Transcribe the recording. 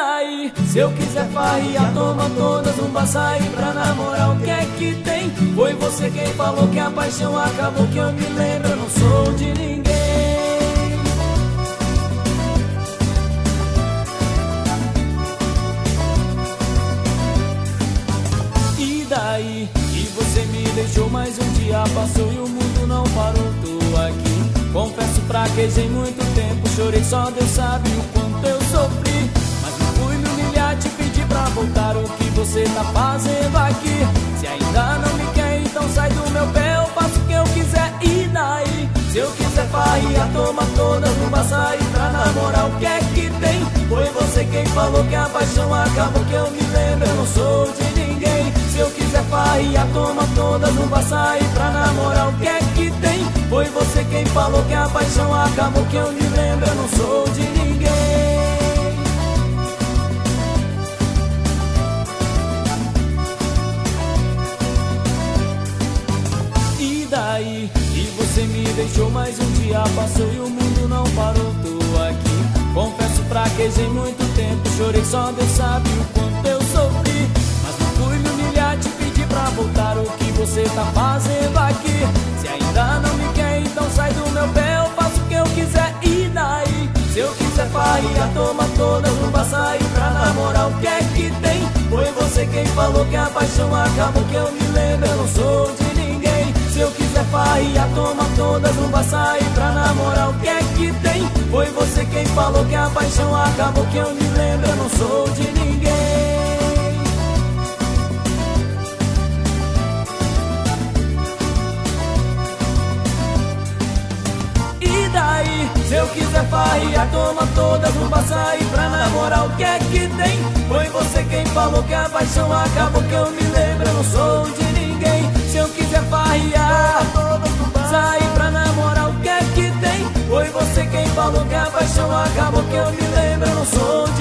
daí? Se eu quiser farriar, toma todas, não vai sair pra namorar, o que é que tem? Foi você quem falou que a paixão acabou, que eu me lembro, eu não sou de ninguém. E daí? E você me deixou, mais um dia passou e o mundo não parou, tô aqui. Confesso, fraquejei muito tempo, chorei, só Deus sabe o quanto eu sofri. Mas não fui me humilhar, te pedir pra voltar, o que você tá fazendo aqui? Se ainda não me quer, então sai do meu pé, eu faço o que eu quiser. E daí? Se eu quiser farriar, toma todas, não vai sair pra namorar, o que é que tem? Foi você quem falou que a paixão acabou, que eu me lembro, eu não sou de ninguém. Se eu quiser farriar, toma todas, não vai sair pra namorar, o que é que tem? Foi você quem falou que a paixão acabou, que eu me lembro, eu não sou de ninguém. E daí? E você me deixou, mais um dia passou e o mundo não parou, tô aqui. Confesso, fraquejei muito tempo, chorei, só Deus sabe o quanto eu sofri. Mas não fui me humilhar, te pedir pra voltar, o que você tá fazendo aqui? Se ainda não me quer, então sai do meu pé, eu faço o que eu quiser. E daí? Se eu quiser farriar, toma todas, não vai sair pra namorar, o que é que tem? Foi você quem falou que a paixão acabou, que eu me lembro, eu não sou de ninguém. Se eu quiser farriar, toma todas, não vai sair pra namorar, o que é que tem? Foi você quem falou que a paixão acabou, que eu me lembro, eu não sou de ninguém. E daí? Se eu quiser farriar, toma todas, não vai sair pra namorar, o que é que tem? Foi você quem falou que a paixão acabou, que eu me lembro, eu não sou de ninguém. Se eu quiser farriar, sair pra namorar, o que é que tem? Foi você quem falou que a paixão acabou, que eu me lembro, eu não sou